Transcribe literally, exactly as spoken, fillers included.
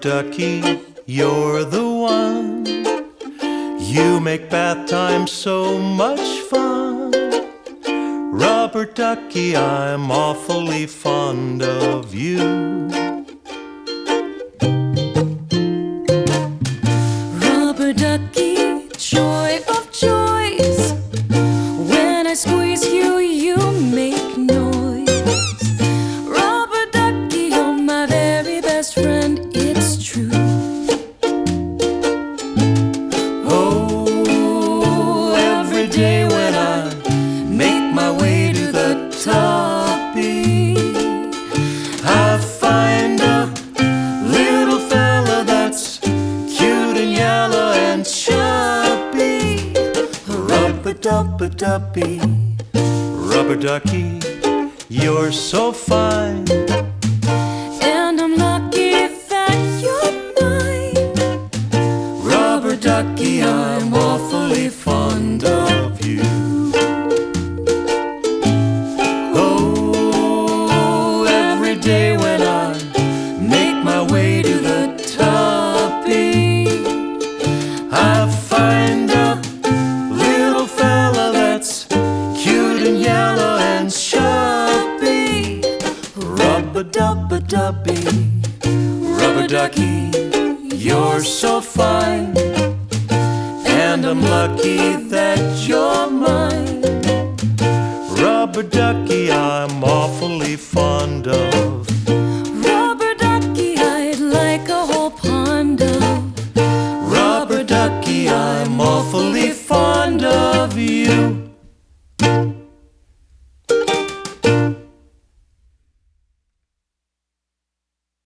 ducky, you're the one. You make bath time so much fun. Rubber ducky, I'm awfully fond of you. Rubber ducky, joy of joys. When I squeeze you, you make noise. Rubber ducky, you're my very best friend, it's true. Oh, every day when I make my way to the toppy, I find a little fella that's cute and yellow and chubby. Rubber-dubber-duppy, rubber ducky, you're so fine. And I'm lucky that you're mine. Rubber ducky, I'm awfully fond of you. Oh, every day when I make my way to the toppy, I find a little fella that's cute and yellow and chubby. Rubber-dubber-duppy, rubber ducky, you're so fine. And I'm lucky that you're mine. Rubber ducky, I'm awfully fond of. Rubber ducky, I'd like a whole pond of. Rubber ducky, I'm awfully fond of you.